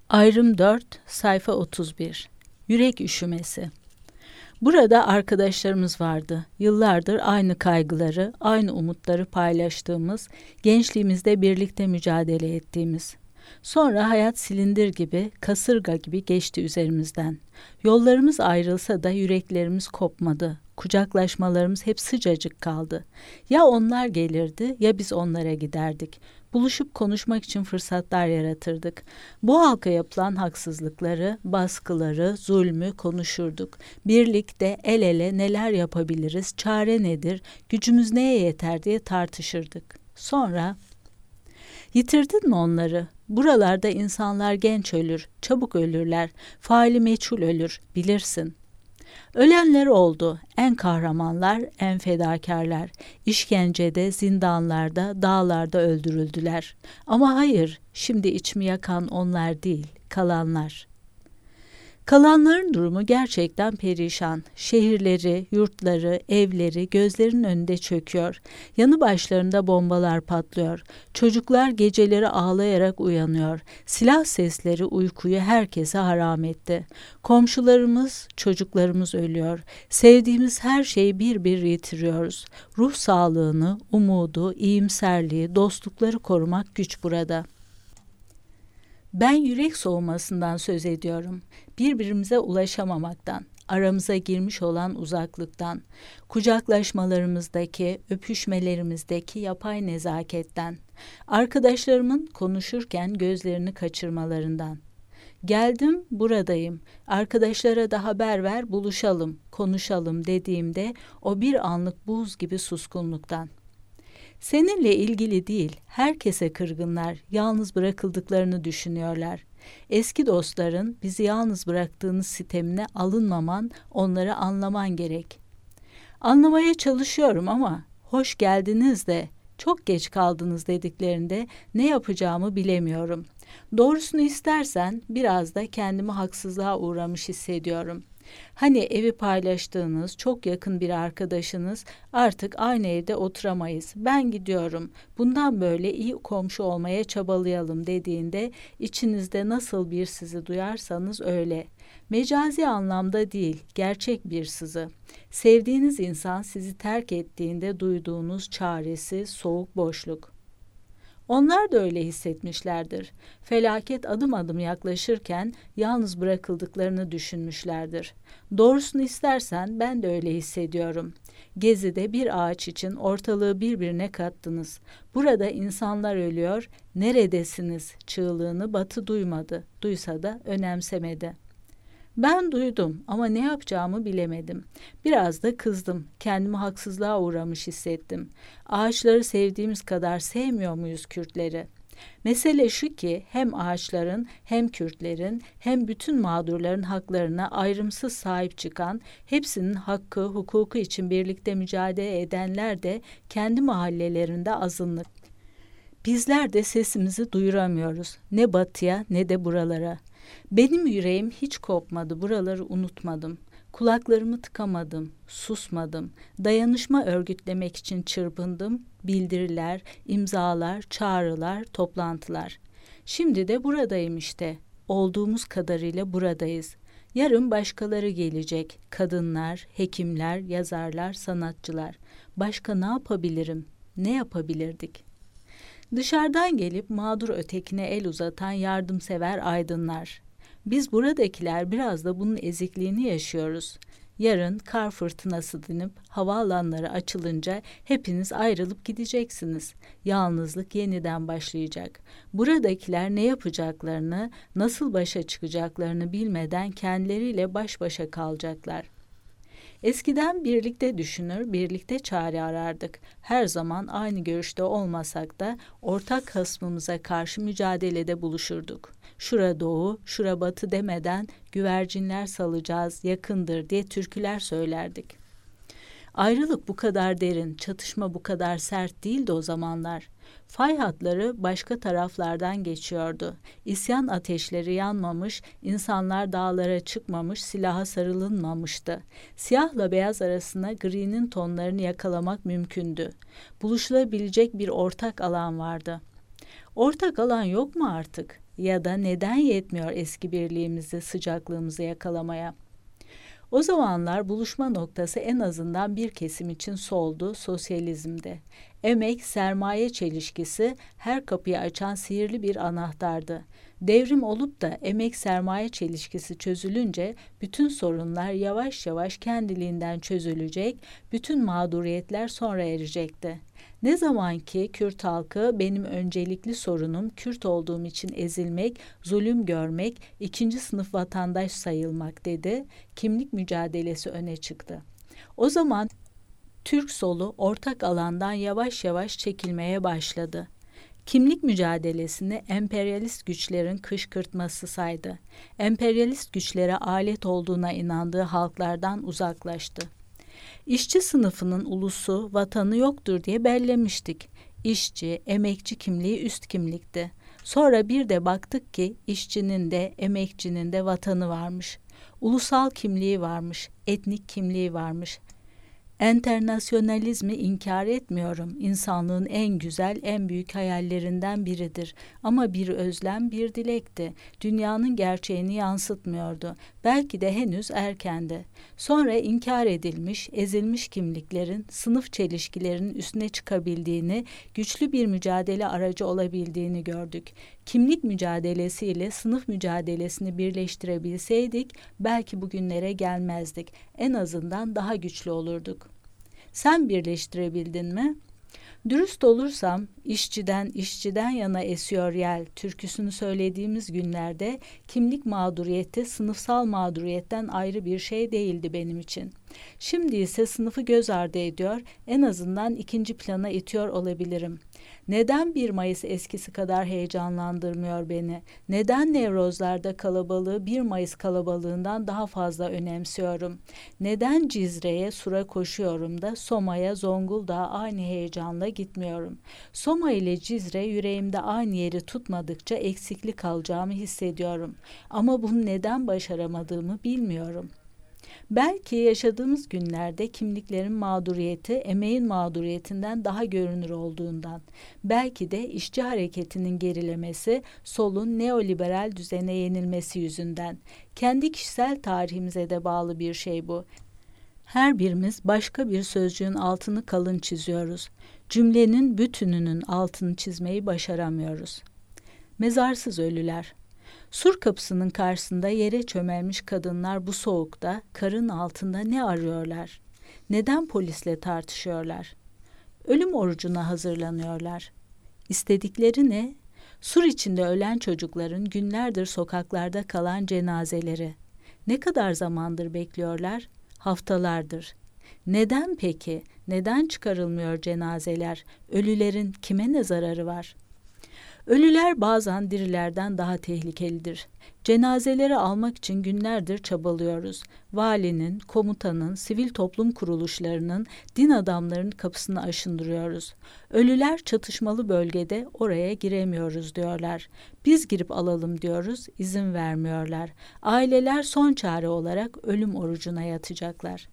Ayrım 4, sayfa 31. Yürek üşümesi. Burada arkadaşlarımız vardı. Yıllardır aynı kaygıları, aynı umutları paylaştığımız, gençliğimizde birlikte mücadele ettiğimiz. Sonra hayat silindir gibi, kasırga gibi geçti üzerimizden. Yollarımız ayrılsa da yüreklerimiz kopmadı. Kucaklaşmalarımız hep sıcacık kaldı. Ya onlar gelirdi ya biz onlara giderdik. Buluşup konuşmak için fırsatlar yaratırdık. Bu halka yapılan haksızlıkları, baskıları, zulmü konuşurduk. Birlikte el ele neler yapabiliriz, çare nedir, gücümüz neye yeter diye tartışırdık. Sonra, yitirdin mi onları? Buralarda insanlar genç ölür, çabuk ölürler, faili meçhul ölür, bilirsin. Ölenler oldu, en kahramanlar, en fedakarlar. İşkencede, zindanlarda, dağlarda öldürüldüler. Ama hayır, şimdi içimi yakan onlar değil, kalanlar. Kalanların durumu gerçekten perişan. Şehirleri, yurtları, evleri gözlerinin önünde çöküyor. Yanı başlarında bombalar patlıyor. Çocuklar geceleri ağlayarak uyanıyor. Silah sesleri uykuyu herkese haram etti. Komşularımız, çocuklarımız ölüyor. Sevdiğimiz her şeyi bir bir yitiriyoruz. Ruh sağlığını, umudu, iyimserliği, dostlukları korumak güç burada. Ben yürek soğumasından söz ediyorum. Birbirimize ulaşamamaktan, aramıza girmiş olan uzaklıktan, kucaklaşmalarımızdaki, öpüşmelerimizdeki yapay nezaketten, arkadaşlarımın konuşurken gözlerini kaçırmalarından. Geldim, buradayım. Arkadaşlara da haber ver, buluşalım, konuşalım dediğimde o bir anlık buz gibi suskunluktan. Seninle ilgili değil, herkese kırgınlar, yalnız bırakıldıklarını düşünüyorlar. Eski dostların bizi yalnız bıraktığınız sitemine alınmaman, onları anlaman gerek. Anlamaya çalışıyorum ama hoş geldiniz de çok geç kaldınız dediklerinde ne yapacağımı bilemiyorum. Doğrusunu istersen biraz da kendimi haksızlığa uğramış hissediyorum. Hani evi paylaştığınız çok yakın bir arkadaşınız artık aynı evde oturamayız. Ben gidiyorum. Bundan böyle iyi komşu olmaya çabalayalım dediğinde içinizde nasıl bir sızı duyarsanız öyle. Mecazi anlamda değil, gerçek bir sızı. Sevdiğiniz insan sizi terk ettiğinde duyduğunuz çaresiz, soğuk boşluk. Onlar da öyle hissetmişlerdir. Felaket adım adım yaklaşırken yalnız bırakıldıklarını düşünmüşlerdir. Doğrusunu istersen ben de öyle hissediyorum. Gezi'de bir ağaç için ortalığı birbirine kattınız. Burada insanlar ölüyor, neredesiniz çığlığını Batı duymadı, duysa da önemsemedi. Ben duydum ama ne yapacağımı bilemedim. Biraz da kızdım. Kendimi haksızlığa uğramış hissettim. Ağaçları sevdiğimiz kadar sevmiyor muyuz Kürtleri? Mesele şu ki hem ağaçların hem Kürtlerin hem bütün mağdurların haklarına ayrımsız sahip çıkan, hepsinin hakkı, hukuku için birlikte mücadele edenler de kendi mahallelerinde azınlık. Bizler de sesimizi duyuramıyoruz. Ne batıya ne de buralara. Benim yüreğim hiç kopmadı, buraları unutmadım. Kulaklarımı tıkamadım, susmadım. Dayanışma örgütlemek için çırpındım. Bildiriler, imzalar, çağrılar, toplantılar. Şimdi de buradayım işte. Olduğumuz kadarıyla buradayız. Yarın başkaları gelecek. Kadınlar, hekimler, yazarlar, sanatçılar. Başka ne yapabilirim? Ne yapabilirdik? Dışarıdan gelip mağdur ötekine el uzatan yardımsever aydınlar. Biz buradakiler biraz da bunun ezikliğini yaşıyoruz. Yarın kar fırtınası dinip havaalanları açılınca hepiniz ayrılıp gideceksiniz. Yalnızlık yeniden başlayacak. Buradakiler ne yapacaklarını, nasıl başa çıkacaklarını bilmeden kendileriyle baş başa kalacaklar. Eskiden birlikte düşünür, birlikte çare arardık. Her zaman aynı görüşte olmasak da ortak hasmımıza karşı mücadelede buluşurduk. Şura doğu, şura batı demeden güvercinler salacağız, yakındır diye türküler söylerdik. Ayrılık bu kadar derin, çatışma bu kadar sert değildi o zamanlar. Fay hatları başka taraflardan geçiyordu. İsyan ateşleri yanmamış, insanlar dağlara çıkmamış, silaha sarılınmamıştı. Siyahla beyaz arasında gri'nin tonlarını yakalamak mümkündü. Buluşulabilecek bir ortak alan vardı. Ortak alan yok mu artık? Ya da neden yetmiyor eski birliğimizi, sıcaklığımızı yakalamaya? O zamanlar buluşma noktası en azından bir kesim için soldu, sosyalizmdi. Emek, sermaye çelişkisi her kapıyı açan sihirli bir anahtardı. Devrim olup da emek sermaye çelişkisi çözülünce bütün sorunlar yavaş yavaş kendiliğinden çözülecek, bütün mağduriyetler sonra erecekti. Ne zaman ki Kürt halkı benim öncelikli sorunum Kürt olduğum için ezilmek, zulüm görmek, ikinci sınıf vatandaş sayılmak dedi, kimlik mücadelesi öne çıktı. O zaman Türk solu ortak alandan yavaş yavaş çekilmeye başladı. Kimlik mücadelesini emperyalist güçlerin kışkırtması saydı. Emperyalist güçlere alet olduğuna inandığı halklardan uzaklaştı. İşçi sınıfının ulusu, vatanı yoktur diye bellemiştik. İşçi, emekçi kimliği üst kimlikti. Sonra bir de baktık ki işçinin de, emekçinin de vatanı varmış. Ulusal kimliği varmış, etnik kimliği varmış. Enternasyonalizmi inkar etmiyorum. İnsanlığın en güzel, en büyük hayallerinden biridir. Ama bir özlem, bir dilekti. Dünyanın gerçeğini yansıtmıyordu. Belki de henüz erkendi. Sonra inkar edilmiş, ezilmiş kimliklerin, sınıf çelişkilerinin üstüne çıkabildiğini, güçlü bir mücadele aracı olabildiğini gördük. Kimlik mücadelesiyle sınıf mücadelesini birleştirebilseydik, belki bugünlere gelmezdik. En azından daha güçlü olurduk. Sen birleştirebildin mi? Dürüst olursam işçiden yana esiyor yel türküsünü söylediğimiz günlerde kimlik mağduriyeti sınıfsal mağduriyetten ayrı bir şey değildi benim için. Şimdi ise sınıfı göz ardı ediyor, en azından ikinci plana itiyor olabilirim. Neden 1 Mayıs eskisi kadar heyecanlandırmıyor beni? Neden Nevrozlarda kalabalığı 1 Mayıs kalabalığından daha fazla önemsiyorum? Neden Cizre'ye, Sur'a koşuyorum da Soma'ya, Zonguldak'a aynı heyecanla gitmiyorum? Soma ile Cizre yüreğimde aynı yeri tutmadıkça eksiklik kalacağımı hissediyorum. Ama bunu neden başaramadığımı bilmiyorum. Belki yaşadığımız günlerde kimliklerin mağduriyeti emeğin mağduriyetinden daha görünür olduğundan, belki de işçi hareketinin gerilemesi, solun neoliberal düzene yenilmesi yüzünden. Kendi kişisel tarihimize de bağlı bir şey bu. Her birimiz başka bir sözcüğün altını kalın çiziyoruz. Cümlenin bütününün altını çizmeyi başaramıyoruz. Mezarsız ölüler. Sur kapısının karşısında yere çömelmiş kadınlar bu soğukta, karın altında ne arıyorlar? Neden polisle tartışıyorlar? Ölüm orucuna hazırlanıyorlar. İstedikleri ne? Sur içinde ölen çocukların günlerdir sokaklarda kalan cenazeleri. Ne kadar zamandır bekliyorlar? Haftalardır. Neden peki? Neden çıkarılmıyor cenazeler? Ölülerin kime ne zararı var? Ölüler bazen dirilerden daha tehlikelidir. Cenazeleri almak için günlerdir çabalıyoruz. Valinin, komutanın, sivil toplum kuruluşlarının, din adamlarının kapısını aşındırıyoruz. Ölüler çatışmalı bölgede, oraya giremiyoruz diyorlar. Biz girip alalım diyoruz, izin vermiyorlar. Aileler son çare olarak ölüm orucuna yatacaklar.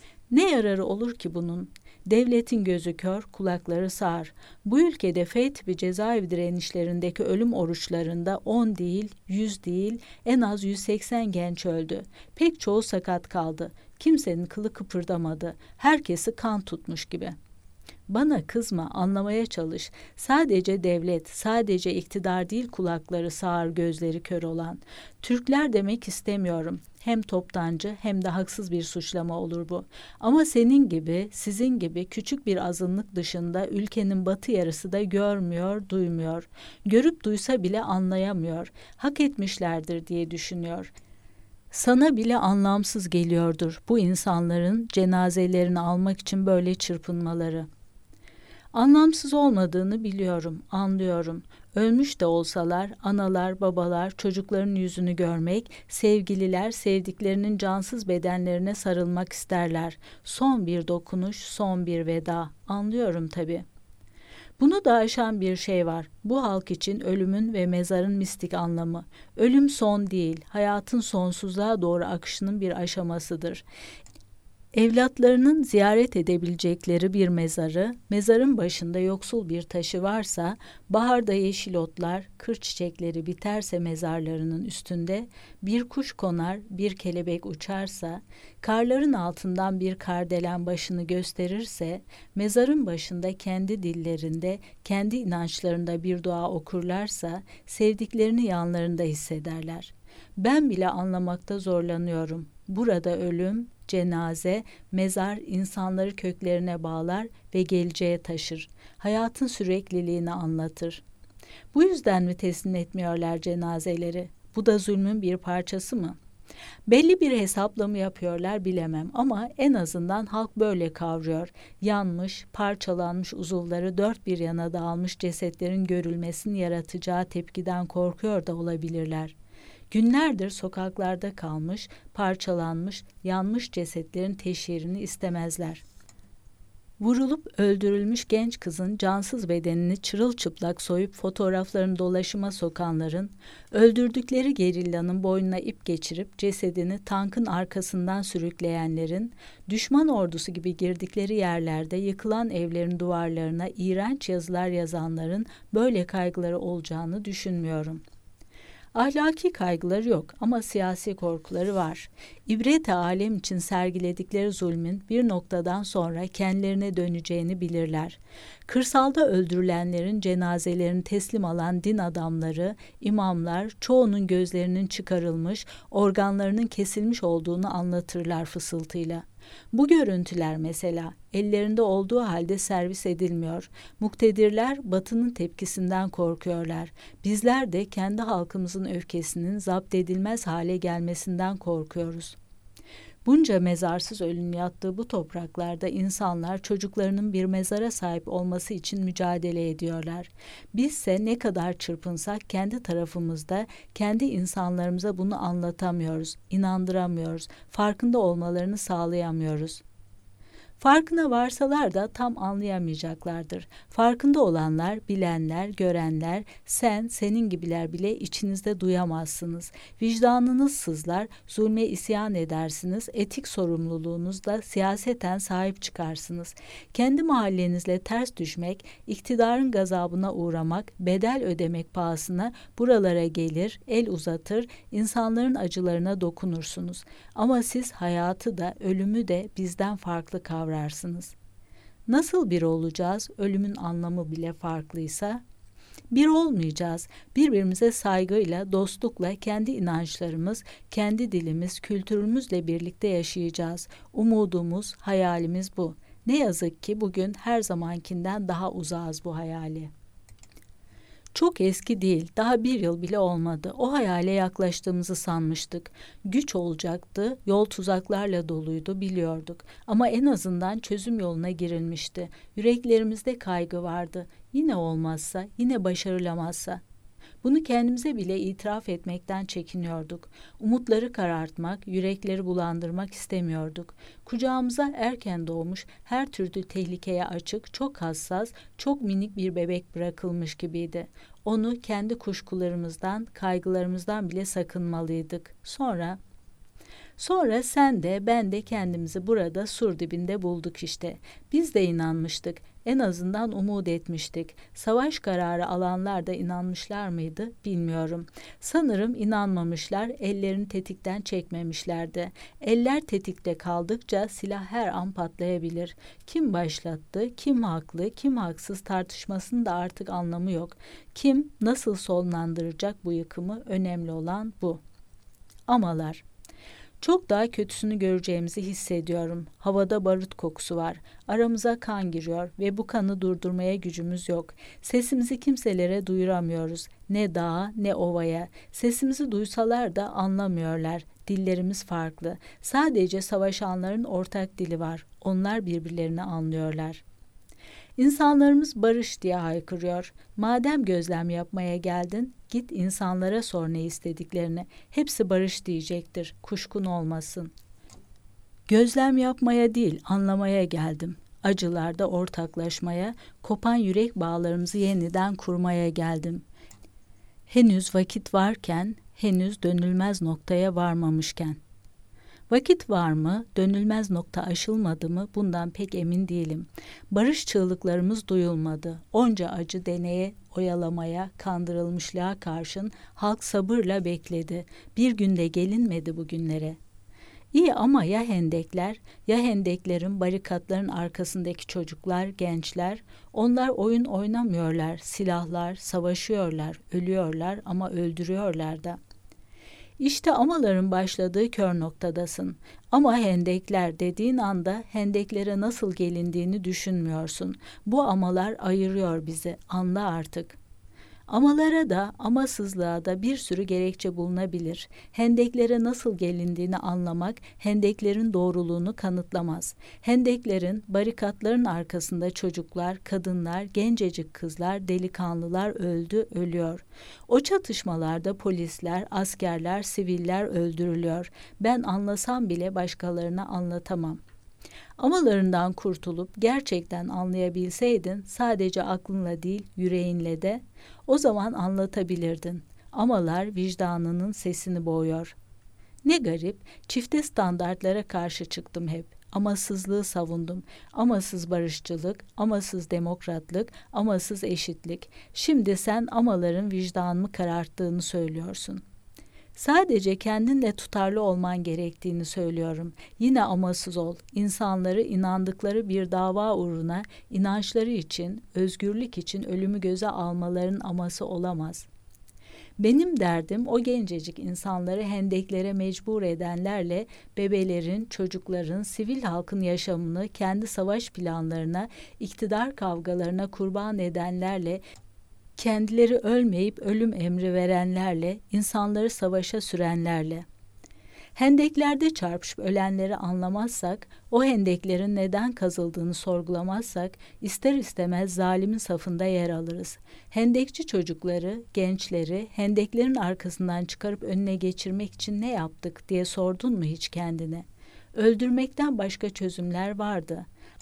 Ne yararı olur ki bunun? Devletin gözü kör, kulakları sağır. Bu ülkede F tipi cezaevi direnişlerindeki ölüm oruçlarında 10 değil, 100 değil, en az 180 genç öldü. Pek çoğu sakat kaldı. Kimsenin kılı kıpırdamadı. Herkesi kan tutmuş gibi. Bana kızma, anlamaya çalış. Sadece devlet, sadece iktidar değil kulakları sağır, gözleri kör olan. Türkler demek istemiyorum. Hem toptancı hem de haksız bir suçlama olur bu. Ama senin gibi, sizin gibi küçük bir azınlık dışında ülkenin batı yarısı da görmüyor, duymuyor. Görüp duysa bile anlayamıyor. Hak etmişlerdir diye düşünüyor. Sana bile anlamsız geliyordur bu insanların cenazelerini almak için böyle çırpınmaları. Anlamsız olmadığını biliyorum, anlıyorum. Ölmüş de olsalar analar, babalar çocukların yüzünü görmek, sevgililer sevdiklerinin cansız bedenlerine sarılmak isterler. Son bir dokunuş, son bir veda. Anlıyorum tabii. Bunu da aşan bir şey var. Bu halk için ölümün ve mezarın mistik anlamı. Ölüm son değil, hayatın sonsuzluğa doğru akışının bir aşamasıdır. Evlatlarının ziyaret edebilecekleri bir mezarı, mezarın başında yoksul bir taşı varsa, baharda yeşil otlar, kır çiçekleri biterse mezarlarının üstünde, bir kuş konar, bir kelebek uçarsa, karların altından bir kardelen başını gösterirse, mezarın başında kendi dillerinde, kendi inançlarında bir dua okurlarsa, sevdiklerini yanlarında hissederler. Ben bile anlamakta zorlanıyorum. Burada ölüm, cenaze, mezar insanları köklerine bağlar ve geleceğe taşır. Hayatın sürekliliğini anlatır. Bu yüzden mi teslim etmiyorlar cenazeleri? Bu da zulmün bir parçası mı? Belli bir hesapla mı yapıyorlar bilemem ama en azından halk böyle kavruyor. Yanmış, parçalanmış uzuvları dört bir yana dağılmış cesetlerin görülmesini yaratacağı tepkiden korkuyor da olabilirler. Günlerdir sokaklarda kalmış, parçalanmış, yanmış cesetlerin teşhirini istemezler. Vurulup öldürülmüş genç kızın cansız bedenini çırılçıplak soyup fotoğraflarını dolaşıma sokanların, öldürdükleri gerillanın boynuna ip geçirip cesedini tankın arkasından sürükleyenlerin, düşman ordusu gibi girdikleri yerlerde yıkılan evlerin duvarlarına iğrenç yazılar yazanların böyle kaygıları olacağını düşünmüyorum. Ahlaki kaygıları yok ama siyasi korkuları var. İbret-i alem için sergiledikleri zulmün bir noktadan sonra kendilerine döneceğini bilirler. Kırsalda öldürülenlerin cenazelerini teslim alan din adamları, imamlar çoğunun gözlerinin çıkarılmış, organlarının kesilmiş olduğunu anlatırlar fısıltıyla. Bu görüntüler mesela ellerinde olduğu halde servis edilmiyor. Muktedirler Batı'nın tepkisinden korkuyorlar. Bizler de kendi halkımızın öfkesinin zapt edilmez hale gelmesinden korkuyoruz. Bunca mezarsız ölüm yattığı bu topraklarda insanlar çocuklarının bir mezara sahip olması için mücadele ediyorlar. Bizse ne kadar çırpınsak kendi tarafımızda, kendi insanlarımıza bunu anlatamıyoruz, inandıramıyoruz, farkında olmalarını sağlayamıyoruz. Farkına varsalar da tam anlayamayacaklardır. Farkında olanlar, bilenler, görenler, senin gibiler bile içinizde duyamazsınız. Vicdanınız sızlar, zulme isyan edersiniz, etik sorumluluğunuzla siyaseten sahip çıkarsınız. Kendi mahallenizle ters düşmek, iktidarın gazabına uğramak, bedel ödemek pahasına buralara gelir, el uzatır, insanların acılarına dokunursunuz. Ama siz hayatı da, ölümü de bizden farklı kavrarsınız. Nasıl bir olacağız? Ölümün anlamı bile farklıysa. Bir olmayacağız. Birbirimize saygıyla, dostlukla kendi inançlarımız, kendi dilimiz, kültürümüzle birlikte yaşayacağız. Umudumuz, hayalimiz bu. Ne yazık ki bugün her zamankinden daha uzağız bu hayali. Çok eski değil, daha bir yıl bile olmadı. O hayale yaklaştığımızı sanmıştık. Güç olacaktı, yol tuzaklarla doluydu biliyorduk. Ama en azından çözüm yoluna girilmişti. Yüreklerimizde kaygı vardı. Yine olmazsa, yine başarılamazsa. Bunu kendimize bile itiraf etmekten çekiniyorduk. Umutları karartmak, yürekleri bulandırmak istemiyorduk. Kucağımıza erken doğmuş, her türlü tehlikeye açık, çok hassas, çok minik bir bebek bırakılmış gibiydi. Onu kendi kuşkularımızdan, kaygılarımızdan bile sakınmalıydık. Sonra sen de ben de kendimizi burada sur dibinde bulduk işte. Biz de inanmıştık. En azından umut etmiştik. Savaş kararı alanlar da inanmışlar mıydı bilmiyorum. Sanırım inanmamışlar, ellerini tetikten çekmemişlerdi. Eller tetikte kaldıkça silah her an patlayabilir. Kim başlattı, kim haklı, kim haksız tartışmasının da artık anlamı yok. Kim nasıl sonlandıracak bu yıkımı, önemli olan bu. Amalar. Çok daha kötüsünü göreceğimizi hissediyorum. Havada barut kokusu var. Aramıza kan giriyor ve bu kanı durdurmaya gücümüz yok. Sesimizi kimselere duyuramıyoruz. Ne dağa ne ovaya. Sesimizi duysalar da anlamıyorlar. Dillerimiz farklı. Sadece savaşanların ortak dili var. Onlar birbirlerini anlıyorlar. İnsanlarımız barış diye haykırıyor. Madem gözlem yapmaya geldin, git insanlara sor ne istediklerini. Hepsi barış diyecektir, kuşkun olmasın. Gözlem yapmaya değil, anlamaya geldim. Acılarda ortaklaşmaya, kopan yürek bağlarımızı yeniden kurmaya geldim. Henüz vakit varken, henüz dönülmez noktaya varmamışken. Vakit var mı, dönülmez nokta aşılmadı mı bundan pek emin değilim. Barış çığlıklarımız duyulmadı. Onca acı deneye, oyalamaya, kandırılmışlığa karşın halk sabırla bekledi. Bir günde gelinmedi bugünlere. İyi ama ya hendekler, ya hendeklerin, barikatların arkasındaki çocuklar, gençler, onlar oyun oynamıyorlar, silahlar, savaşıyorlar, ölüyorlar ama öldürüyorlar da. İşte amaların başladığı kör noktadasın. Ama hendekler dediğin anda hendeklere nasıl gelindiğini düşünmüyorsun. Bu amalar ayırıyor bizi, anla artık. Amalara da, amasızlığa da bir sürü gerekçe bulunabilir. Hendeklere nasıl gelindiğini anlamak, hendeklerin doğruluğunu kanıtlamaz. Hendeklerin, barikatların arkasında çocuklar, kadınlar, gencecik kızlar, delikanlılar öldü, ölüyor. O çatışmalarda polisler, askerler, siviller öldürülüyor. Ben anlasam bile başkalarına anlatamam. Amalarından kurtulup gerçekten anlayabilseydin, sadece aklınla değil yüreğinle de, o zaman anlatabilirdin. Amalar vicdanının sesini boğuyor. Ne garip, çifte standartlara karşı çıktım hep. Amasızlığı savundum. Amasız barışçılık, amasız demokratlık, amasız eşitlik. Şimdi sen amaların vicdanımı kararttığını söylüyorsun. Sadece kendinle tutarlı olman gerektiğini söylüyorum. Yine amasız ol. İnsanları inandıkları bir dava uğruna, inançları için, özgürlük için ölümü göze almaların aması olamaz. Benim derdim o gencecik insanları hendeklere mecbur edenlerle, bebelerin, çocukların, sivil halkın yaşamını kendi savaş planlarına, iktidar kavgalarına kurban edenlerle, kendileri ölmeyip ölüm emri verenlerle, insanları savaşa sürenlerle. Hendeklerde çarpışıp ölenleri anlamazsak, o hendeklerin neden kazıldığını sorgulamazsak, ister istemez zalimin safında yer alırız. Hendekçi çocukları, gençleri, hendeklerin arkasından çıkarıp önüne geçirmek için ne yaptık diye sordun mu hiç kendine? Öldürmekten başka çözümler vardı.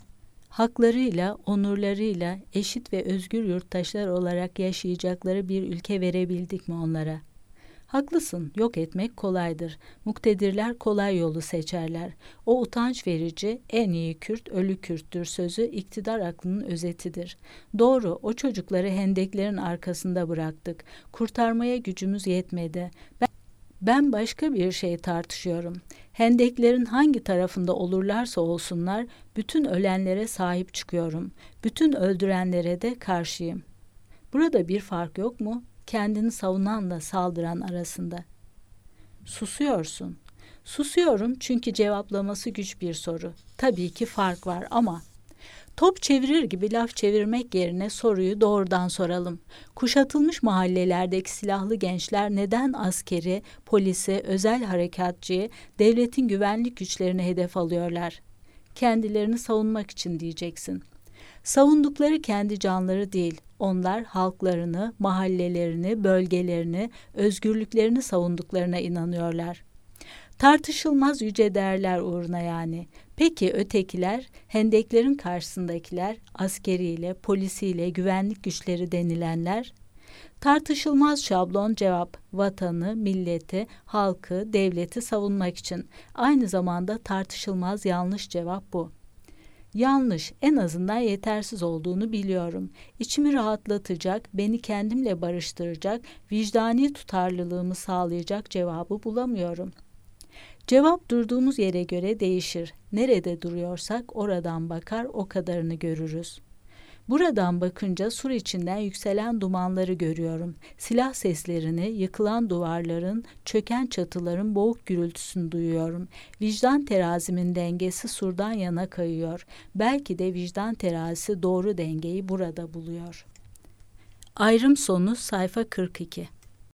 Haklarıyla, onurlarıyla eşit ve özgür yurttaşlar olarak yaşayacakları bir ülke verebildik mi onlara? Haklısın, yok etmek kolaydır. Muktedirler kolay yolu seçerler. O utanç verici, en iyi Kürt ölü Kürttür sözü iktidar aklının özetidir. Doğru, o çocukları hendeklerin arkasında bıraktık. Kurtarmaya gücümüz yetmedi. Ben başka bir şey tartışıyorum. Hendeklerin hangi tarafında olurlarsa olsunlar, bütün ölenlere sahip çıkıyorum. Bütün öldürenlere de karşıyım. Burada bir fark yok mu? Kendini savunanla saldıran arasında. Susuyorsun. Susuyorum çünkü cevaplaması güç bir soru. Tabii ki fark var ama top çevirir gibi laf çevirmek yerine soruyu doğrudan soralım. Kuşatılmış mahallelerdeki silahlı gençler neden askeri, polisi, özel harekatçıyı, devletin güvenlik güçlerini hedef alıyorlar? Kendilerini savunmak için diyeceksin. Savundukları kendi canları değil, onlar halklarını, mahallelerini, bölgelerini, özgürlüklerini savunduklarına inanıyorlar. Tartışılmaz yüce değerler uğruna yani. Peki ötekiler, hendeklerin karşısındakiler, askeriyle, polisiyle, güvenlik güçleri denilenler? Tartışılmaz şablon cevap, vatanı, milleti, halkı, devleti savunmak için. Aynı zamanda tartışılmaz yanlış cevap bu. Yanlış, en azından yetersiz olduğunu biliyorum. İçimi rahatlatacak, beni kendimle barıştıracak, vicdani tutarlılığımı sağlayacak cevabı bulamıyorum. Cevap durduğumuz yere göre değişir. Nerede duruyorsak oradan bakar o kadarını görürüz. Buradan bakınca sur içinden yükselen dumanları görüyorum. Silah seslerini, yıkılan duvarların, çöken çatıların boğuk gürültüsünü duyuyorum. Vicdan terazimin dengesi surdan yana kayıyor. Belki de vicdan terazisi doğru dengeyi burada buluyor. Ayrım sonu sayfa 42.